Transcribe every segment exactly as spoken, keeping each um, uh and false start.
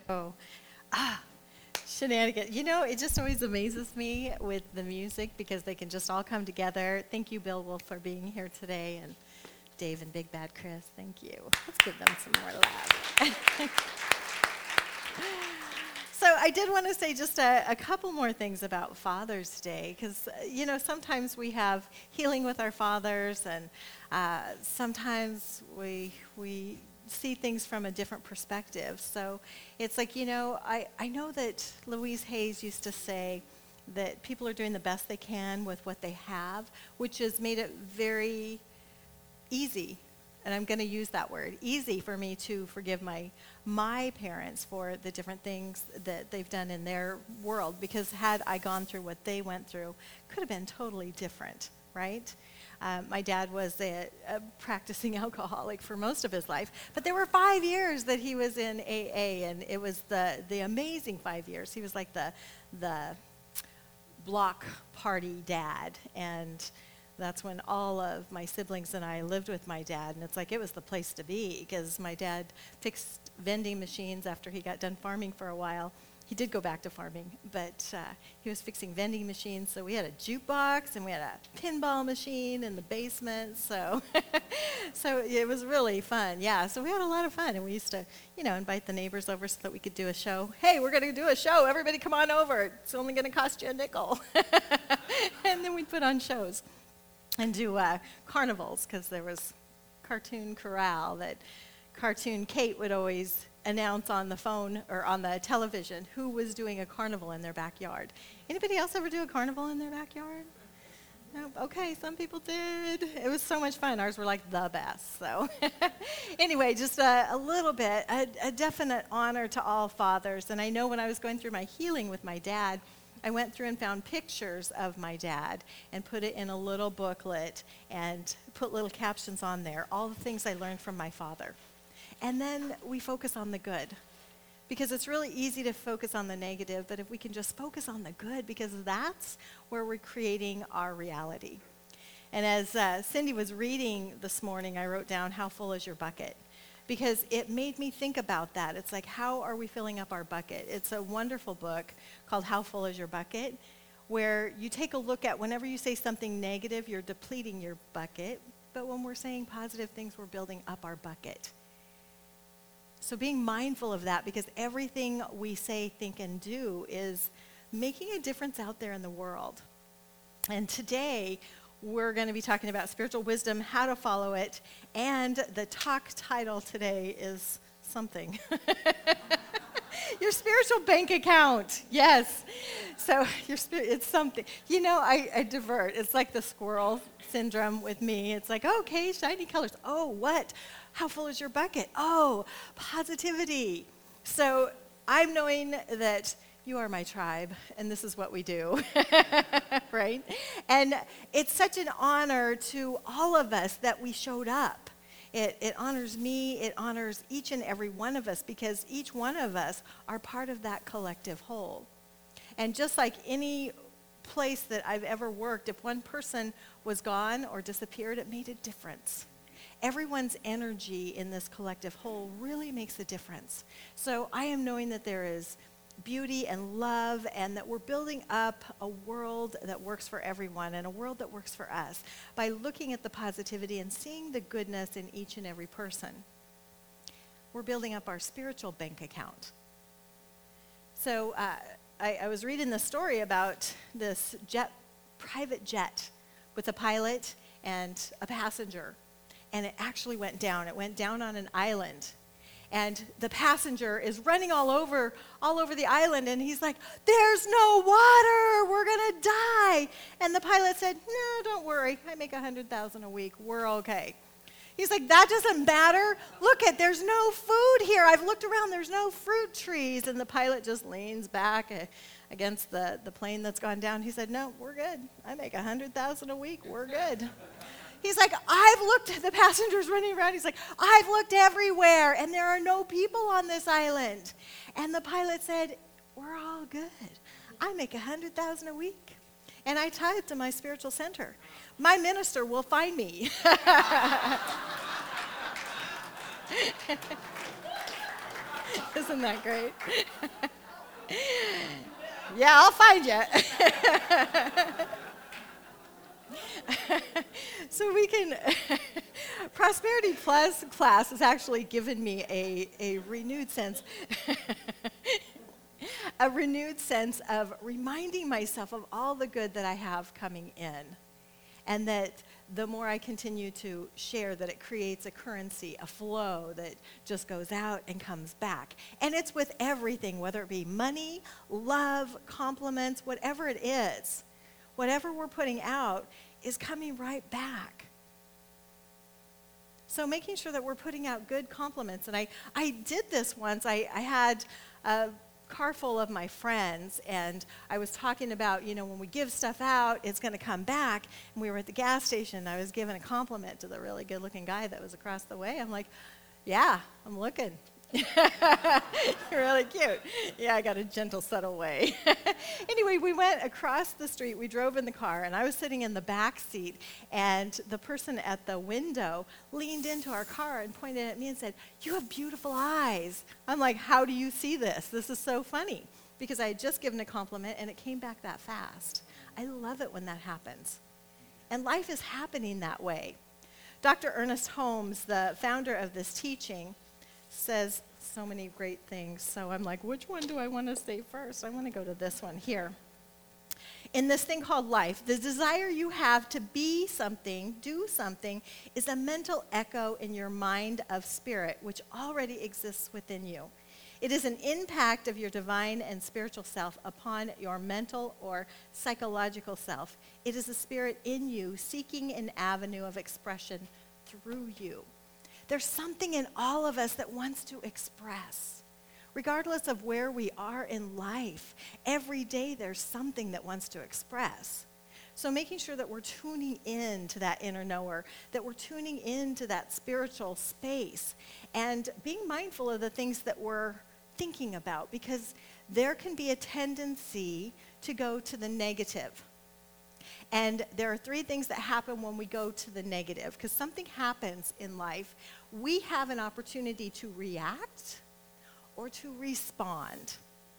Oh, ah, shenanigans. You know, it just always amazes me with the music because they can just all come together. Thank you, Bill Wolf, for being here today, and Dave and Big Bad Chris. Thank you. Let's give them some more love. So I did want to say just a, a couple more things about Father's Day, because, you know, sometimes we have healing with our fathers, and uh, sometimes we we see things from a different perspective. So it's like, you know, I, I know that Louise Hayes used to say that people are doing the best they can with what they have, which has made it very easy, and I'm going to use that word, easy for me to forgive my my parents for the different things that they've done in their world, because had I gone through what they went through, could have been totally different, right? Um, my dad was a, a practicing alcoholic for most of his life, but there were five years that he was in A A, and it was the the amazing five years. He was like the the block party dad, and that's when all of my siblings and I lived with my dad, and it's like it was the place to be, because my dad fixed vending machines after he got done farming for a while. He did go back to farming, but uh, he was fixing vending machines, so we had a jukebox, and we had a pinball machine in the basement, so so it was really fun, yeah. So we had a lot of fun, and we used to, you know, invite the neighbors over so that we could do a show. Hey, we're going to do a show. Everybody come on over. It's only going to cost you a nickel. And then we'd put on shows and do uh, carnivals, because there was Cartoon Corral that Cartoon Kate would always announce on the phone or on the television who was doing a carnival in their backyard. Anybody else ever do a carnival in their backyard? No? Okay, some people did. It was so much fun. Ours were like the best. So anyway, just a, a little bit, a, a definite honor to all fathers. And I know when I was going through my healing with my dad, I went through and found pictures of my dad and put it in a little booklet and put little captions on there, all the things I learned from my father. And then we focus on the good, because it's really easy to focus on the negative, but if we can just focus on the good, because that's where we're creating our reality. And as uh, Cindy was reading this morning, I wrote down, how full is your bucket? Because it made me think about that. It's like, how are we filling up our bucket? It's a wonderful book called How Full is Your Bucket, where you take a look at whenever you say something negative, you're depleting your bucket. But when we're saying positive things, we're building up our bucket. So being mindful of that, because everything we say, think, and do is making a difference out there in the world. And today, we're going to be talking about spiritual wisdom, how to follow it, and the talk title today is something. Your spiritual bank account, yes. So your spirit, it's something. You know, I, I divert. It's like the squirrel syndrome with me. It's like, okay, shiny colors. Oh, what? How full is your bucket? Oh, positivity. So I'm knowing that you are my tribe, and this is what we do, right? And it's such an honor to all of us that we showed up. It, it honors me, it honors each and every one of us, because each one of us are part of that collective whole. And just like any place that I've ever worked, if one person was gone or disappeared, it made a difference. Everyone's energy in this collective whole really makes a difference. So I am knowing that there is beauty and love, and that we're building up a world that works for everyone and a world that works for us by looking at the positivity and seeing the goodness in each and every person. We're building up our spiritual bank account. So uh, I, I was reading the story about this jet, private jet with a pilot and a passenger, and it actually went down. It went down on an island. And the passenger is running all over all over the island, and he's like, there's no water, we're going to die. And the pilot said, no, don't worry, I make one hundred thousand dollars a week, we're okay. He's like, that doesn't matter. Look at, there's no food here. I've looked around, there's no fruit trees. And the pilot just leans back uh, against the, the plane that's gone down. He said, no, we're good. I make one hundred thousand dollars a week, we're good. He's like, I've looked at the passengers running around. He's like, I've looked everywhere, and there are no people on this island. And the pilot said, we're all good. I make one hundred thousand dollars a week, and I tithe to my spiritual center. My minister will find me. Isn't that great? Yeah, I'll find you. So we can, Prosperity Plus class has actually given me a, a renewed sense, a renewed sense of reminding myself of all the good that I have coming in. And that the more I continue to share, that it creates a currency, a flow that just goes out and comes back. And it's with everything, whether it be money, love, compliments, whatever it is. Whatever we're putting out is coming right back. So making sure that we're putting out good compliments. And I, I did this once. I, I had a car full of my friends, and I was talking about, you know, when we give stuff out, it's going to come back. And we were at the gas station, and I was giving a compliment to the really good-looking guy that was across the way. I'm like, yeah, I'm looking. You're really cute. Yeah, I got a gentle, subtle way. Anyway, we went across the street. We drove in the car, and I was sitting in the back seat, and the person at the window leaned into our car and pointed at me and said, "You have beautiful eyes." I'm like, how do you see this? This is so funny, because I had just given a compliment, and it came back that fast. I love it when that happens. And life is happening that way. Doctor Ernest Holmes, the founder of this teaching, says so many great things. So I'm like, which one do I want to say first? I want to go to this one here. In this thing called life, the desire you have to be something, do something, is a mental echo in your mind of spirit, which already exists within you. It is an impact of your divine and spiritual self upon your mental or psychological self. It is a spirit in you seeking an avenue of expression through you. There's something in all of us that wants to express. Regardless of where we are in life, every day there's something that wants to express. So making sure that we're tuning in to that inner knower, that we're tuning in to that spiritual space, and being mindful of the things that we're thinking about, because there can be a tendency to go to the negative. And there are three things that happen when we go to the negative, because something happens in life. We have an opportunity to react or to respond.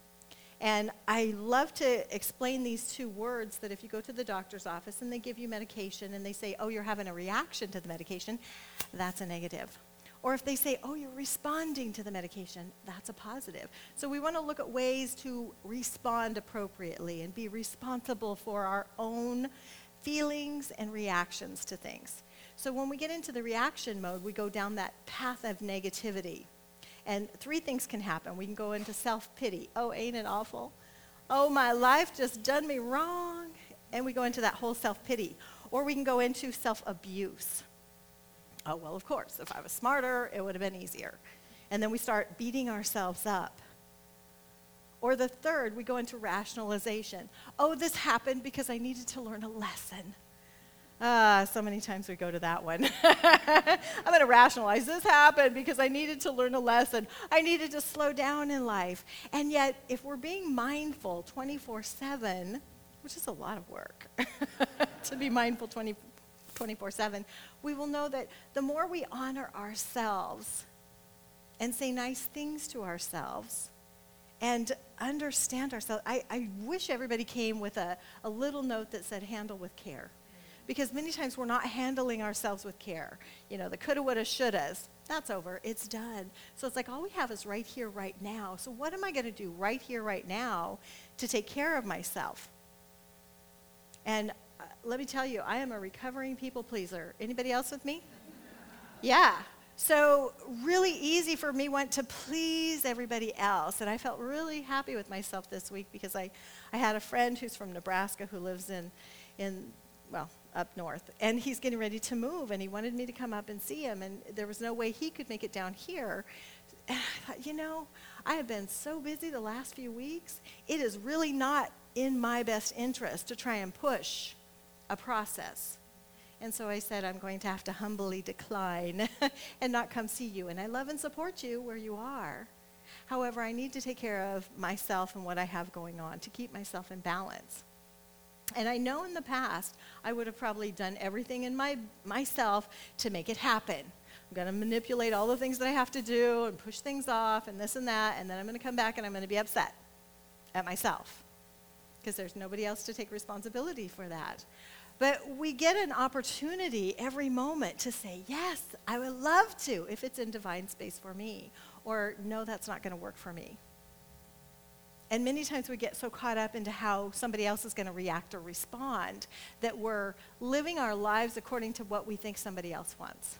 And I love to explain these two words, that if you go to the doctor's office and they give you medication and they say, oh, you're having a reaction to the medication, that's a negative. Or if they say, oh, you're responding to the medication, that's a positive. So we want to look at ways to respond appropriately and be responsible for our own feelings and reactions to things. So when we get into the reaction mode, we go down that path of negativity. And three things can happen. We can go into self-pity. Oh, ain't it awful? Oh, my life just done me wrong. And we go into that whole self-pity. Or we can go into self-abuse. Oh, well, of course, if I was smarter, it would have been easier. And then we start beating ourselves up. Or the third, we go into rationalization. Oh, this happened because I needed to learn a lesson. Ah, so many times we go to that one. I'm going to rationalize. This happened because I needed to learn a lesson. I needed to slow down in life. And yet, if we're being mindful twenty-four seven, which is a lot of work to be mindful twenty-four seven, we will know that the more we honor ourselves and say nice things to ourselves and understand ourselves. I, I wish everybody came with a, a little note that said, handle with care. Because many times we're not handling ourselves with care. You know, the coulda, woulda, shouldas, that's over. It's done. So it's like all we have is right here, right now. So what am I going to do right here, right now to take care of myself? And uh, let me tell you, I am a recovering people pleaser. Anybody else with me? Yeah. So really easy for me went to please everybody else. And I felt really happy with myself this week because I, I had a friend who's from Nebraska who lives in, in well, up north. And he's getting ready to move, and he wanted me to come up and see him. And there was no way he could make it down here. And I thought, you know, I have been so busy the last few weeks. It is really not in my best interest to try and push a process. And so I said, I'm going to have to humbly decline and not come see you. And I love and support you where you are. However, I need to take care of myself and what I have going on to keep myself in balance. And I know in the past, I would have probably done everything in my myself to make it happen. I'm going to manipulate all the things that I have to do and push things off and this and that, and then I'm going to come back and I'm going to be upset at myself because there's nobody else to take responsibility for that. But we get an opportunity every moment to say, yes, I would love to if it's in divine space for me, or no, that's not going to work for me. And many times we get so caught up into how somebody else is going to react or respond that we're living our lives according to what we think somebody else wants.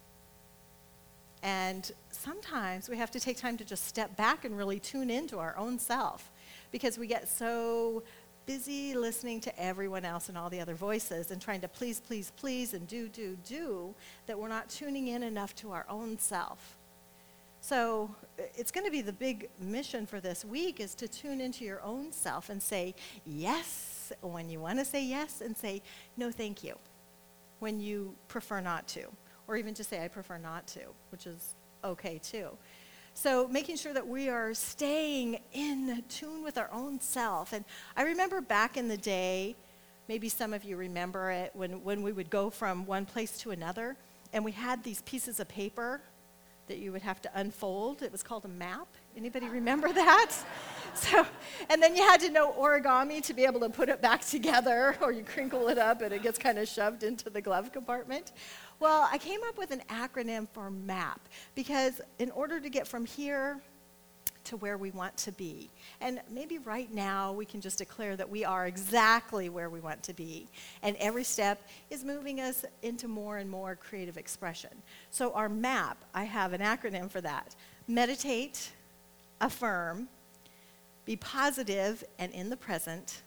And sometimes we have to take time to just step back and really tune into our own self, because we get so busy listening to everyone else and all the other voices and trying to please, please, please, and do, do, do, that we're not tuning in enough to our own self. So it's going to be the big mission for this week, is to tune into your own self and say yes when you want to say yes, and say no thank you when you prefer not to, or even just say I prefer not to, which is okay too. So making sure that we are staying in tune with our own self. And I remember back in the day, maybe some of you remember it, when, when we would go from one place to another, and we had these pieces of paper that you would have to unfold. It was called a map. Anybody remember that? So, and then you had to know origami to be able to put it back together, or you crinkle it up and it gets kind of shoved into the glove compartment. Well, I came up with an acronym for MAP, because in order to get from here to where we want to be, and maybe right now we can just declare that we are exactly where we want to be, and every step is moving us into more and more creative expression. So our MAP, I have an acronym for that: meditate, affirm, be positive and in the present,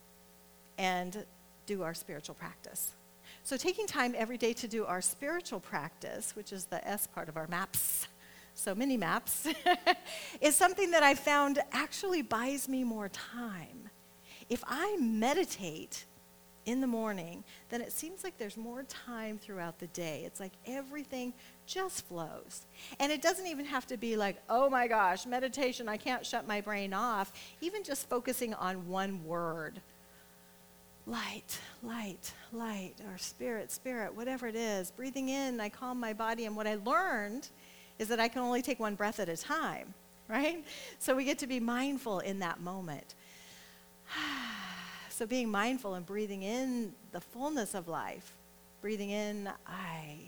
and do our spiritual practice. So taking time every day to do our spiritual practice, which is the S part of our MAPS, so many maps, is something that I found actually buys me more time. If I meditate in the morning, then it seems like there's more time throughout the day. It's like everything just flows. And it doesn't even have to be like, oh my gosh, meditation, I can't shut my brain off. Even just focusing on one word. Light, light, light, or spirit, spirit, whatever it is. Breathing in, I calm my body. And what I learned is that I can only take one breath at a time, right? So we get to be mindful in that moment. So being mindful and breathing in the fullness of life. Breathing in, I,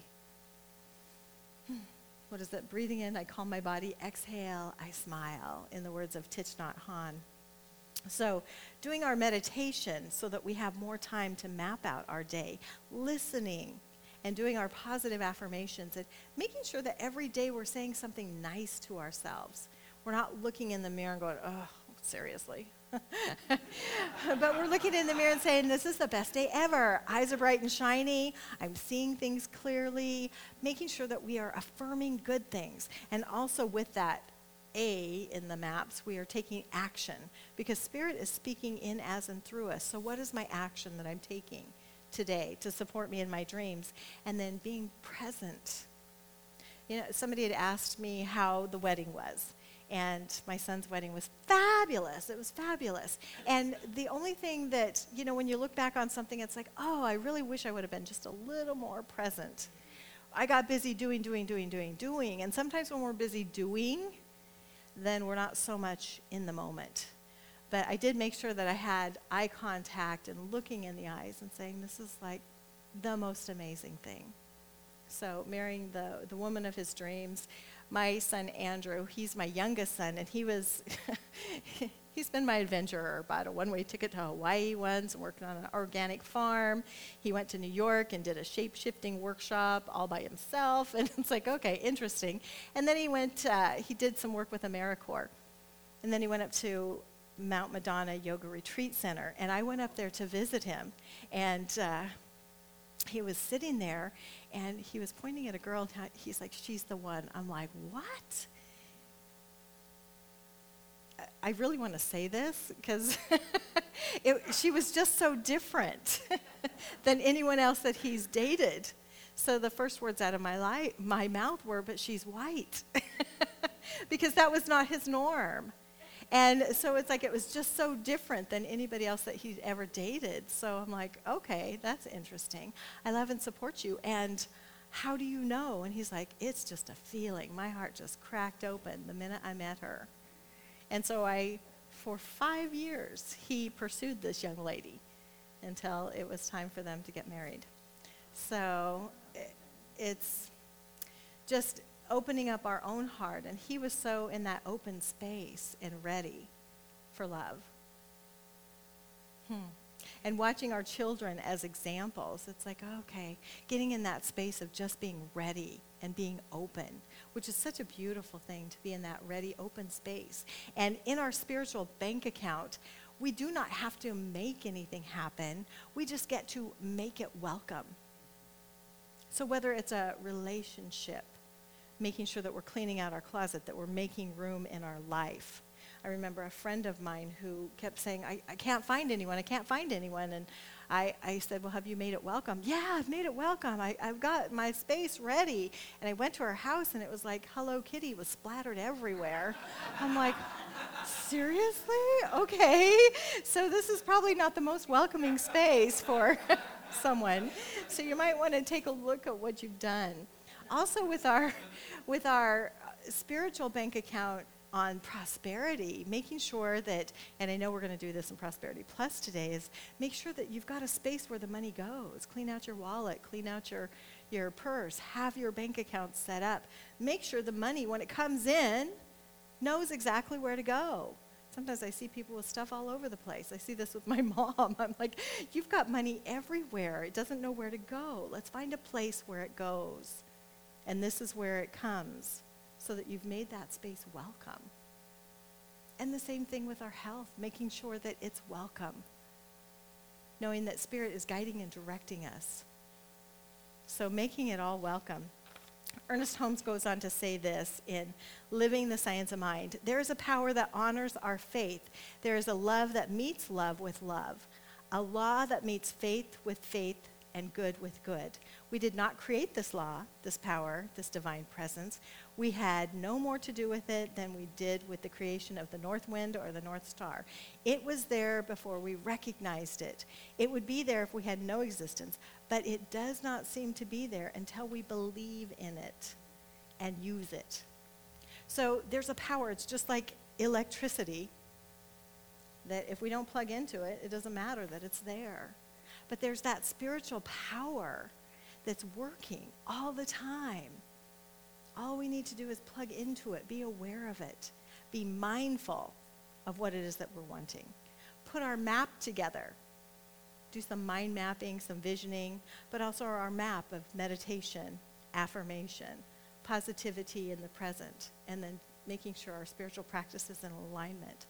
what is it? Breathing in, I calm my body. Exhale, I smile, in the words of Thich Nhat Hanh. So doing our meditation so that we have more time to map out our day, listening and doing our positive affirmations, and making sure that every day we're saying something nice to ourselves. We're not looking in the mirror and going, oh, seriously. But we're looking in the mirror and saying, this is the best day ever. Eyes are bright and shiny. I'm seeing things clearly. Making sure that we are affirming good things. And also with that A in the maps, we are taking action, because Spirit is speaking in, as, and through us. So what is my action that I'm taking today to support me in my dreams? And then being present. You know, somebody had asked me how the wedding was, and my son's wedding was fabulous. It was fabulous. And the only thing that, you know, when you look back on something, it's like, oh, I really wish I would have been just a little more present. I got busy doing, doing, doing, doing, doing. And sometimes when we're busy doing, then we're not so much in the moment. But I did make sure that I had eye contact and looking in the eyes and saying, this is like the most amazing thing. So marrying the, the woman of his dreams. My son Andrew, he's my youngest son, and he was, he's been my adventurer. Bought a one-way ticket to Hawaii once and worked on an organic farm. He went to New York and did a shape-shifting workshop all by himself. And it's like, okay, interesting. And then he went, uh, he did some work with AmeriCorps. And then he went up to Mount Madonna Yoga Retreat Center. And I went up there to visit him. And uh, he was sitting there, and he was pointing at a girl. And he's like, she's the one. I'm like, what? I really want to say this because she was just so different than anyone else that he's dated. So the first words out of my, li- my mouth were, but she's white, because that was not his norm. And so it's like it was just so different than anybody else that he'd ever dated. So I'm like, okay, that's interesting. I love and support you. And how do you know? And he's like, it's just a feeling. My heart just cracked open the minute I met her. And so I, for five years, he pursued this young lady until it was time for them to get married. So it, it's just opening up our own heart. And he was so in that open space and ready for love. Hmm. And watching our children as examples, it's like, okay, getting in that space of just being ready and being open, which is such a beautiful thing, to be in that ready, open space. And in our spiritual bank account, we do not have to make anything happen. We just get to make it welcome. So whether it's a relationship, making sure that we're cleaning out our closet, that we're making room in our life. I remember a friend of mine who kept saying, I, I can't find anyone, I can't find anyone. And I, I said, well, have you made it welcome? Yeah, I've made it welcome. I, I've got my space ready. And I went to her house, and it was like Hello Kitty was splattered everywhere. I'm like, seriously? Okay. So this is probably not the most welcoming space for someone. So you might want to take a look at what you've done. Also with our, with our spiritual bank account, on prosperity, making sure that, and I know we're going to do this in Prosperity Plus today, is make sure that you've got a space where the money goes. Clean out your wallet, clean out your, your purse, have your bank account set up. Make sure the money, when it comes in, knows exactly where to go. Sometimes I see people with stuff all over the place. I see this with my mom. I'm like, you've got money everywhere. It doesn't know where to go. Let's find a place where it goes. And this is where it comes, so that you've made that space welcome. And the same thing with our health, making sure that it's welcome, knowing that Spirit is guiding and directing us. So making it all welcome. Ernest Holmes goes on to say this in Living the Science of Mind. There is a power that honors our faith. There is a love that meets love with love, a law that meets faith with faith and good with good. We did not create this law, this power, this divine presence. We had no more to do with it than we did with the creation of the north wind or the North Star. It was there before we recognized it. It would be there if we had no existence, but it does not seem to be there until we believe in it and use it. So there's a power. It's just like electricity, that if we don't plug into it, it doesn't matter that it's there. But there's that spiritual power that's working all the time. All we need to do is plug into it, be aware of it, be mindful of what it is that we're wanting. Put our map together. Do some mind mapping, some visioning, but also our map of meditation, affirmation, positivity in the present, and then making sure our spiritual practice is in alignment.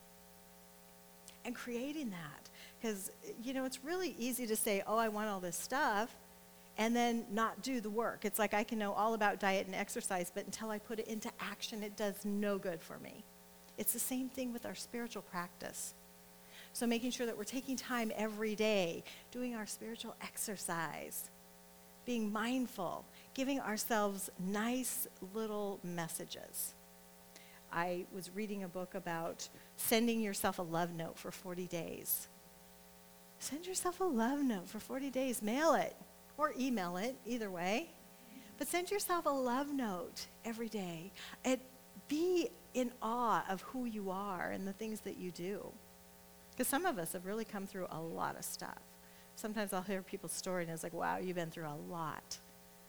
And creating that. Because, you know, it's really easy to say, oh, I want all this stuff, and then not do the work. It's like I can know all about diet and exercise, but until I put it into action, it does no good for me. It's the same thing with our spiritual practice. So making sure that we're taking time every day, doing our spiritual exercise, being mindful, giving ourselves nice little messages. I was reading a book about sending yourself a love note for forty days. Send yourself a love note for forty days. Mail it or email it, either way. But send yourself a love note every day. And be in awe of who you are and the things that you do. Because some of us have really come through a lot of stuff. Sometimes I'll hear people's story and it's like, wow, you've been through a lot.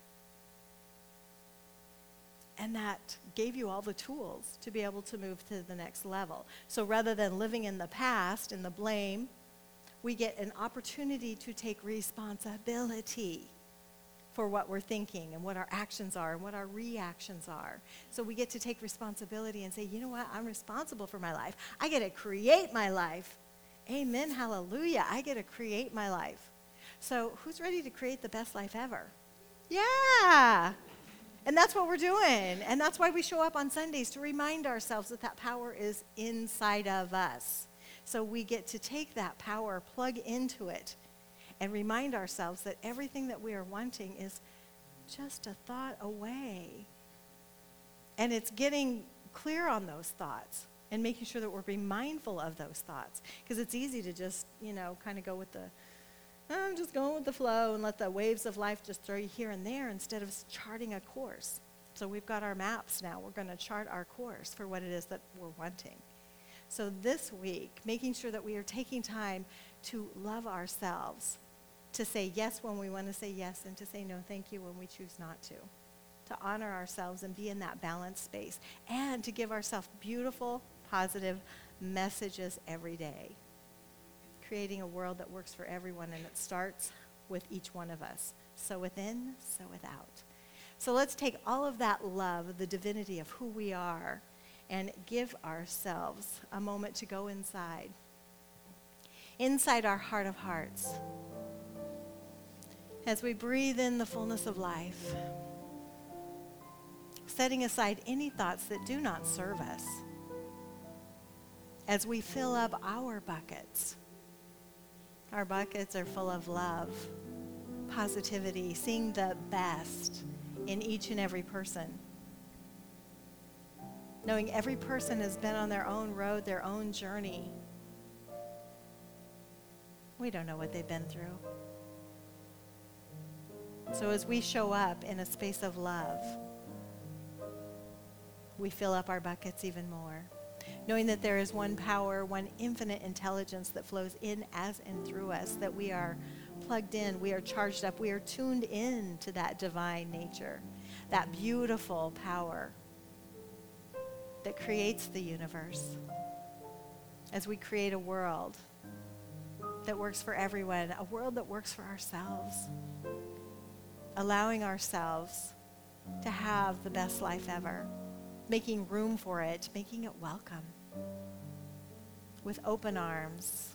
And that gave you all the tools to be able to move to the next level. So rather than living in the past, in the blame, we get an opportunity to take responsibility for what we're thinking and what our actions are and what our reactions are. So we get to take responsibility and say, you know what, I'm responsible for my life. I get to create my life. Amen, hallelujah. I get to create my life. So who's ready to create the best life ever? Yeah. And that's what we're doing. And that's why we show up on Sundays, to remind ourselves that that power is inside of us. So we get to take that power, plug into it, and remind ourselves that everything that we are wanting is just a thought away. And it's getting clear on those thoughts and making sure that we're being mindful of those thoughts. Because it's easy to just, you know, kind of go with the I'm just going with the flow and let the waves of life just throw you here and there instead of charting a course. So we've got our maps now. We're going to chart our course for what it is that we're wanting. So this week, making sure that we are taking time to love ourselves, to say yes when we want to say yes, and to say no thank you when we choose not to. To honor ourselves and be in that balanced space, and to give ourselves beautiful, positive messages every day. Creating a world that works for everyone, and it starts with each one of us. So within, so without. So let's take all of that love, the divinity of who we are, and give ourselves a moment to go inside. Inside our heart of hearts. As we breathe in the fullness of life, setting aside any thoughts that do not serve us. As we fill up our buckets, our buckets are full of love, positivity, seeing the best in each and every person. Knowing every person has been on their own road, their own journey. We don't know what they've been through. So as we show up in a space of love, we fill up our buckets even more. Knowing that there is one power, one infinite intelligence that flows in as and through us, that we are plugged in, we are charged up, we are tuned in to that divine nature, that beautiful power that creates the universe. As we create a world that works for everyone, a world that works for ourselves, allowing ourselves to have the best life ever, making room for it, making it welcome, with open arms.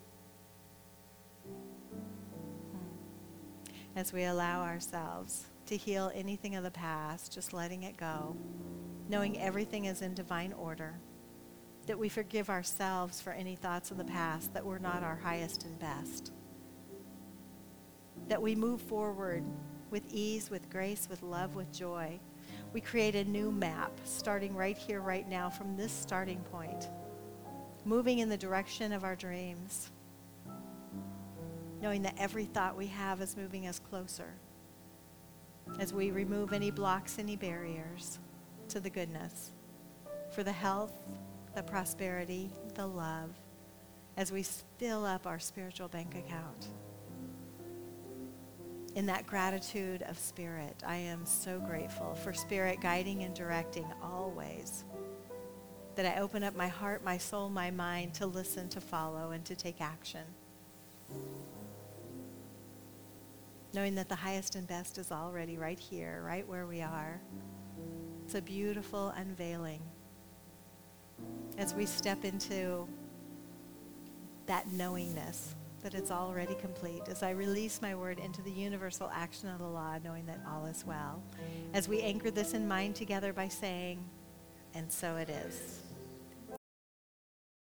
As we allow ourselves to heal anything of the past, just letting it go, knowing everything is in divine order, that we forgive ourselves for any thoughts of the past that were not our highest and best, that we move forward with ease, with grace, with love, with joy. We create a new map, starting right here, right now, from this starting point, moving in the direction of our dreams, knowing that every thought we have is moving us closer as we remove any blocks, any barriers to the goodness, for the health, the prosperity, the love, as we fill up our spiritual bank account. In that gratitude of spirit, I am so grateful for spirit guiding and directing always, that I open up my heart, my soul, my mind to listen, to follow, and to take action. Knowing that the highest and best is already right here, right where we are. It's a beautiful unveiling as we step into that knowingness that it's already complete, as I release my word into the universal action of the law, knowing that all is well. As we anchor this in mind together by saying, and so it is.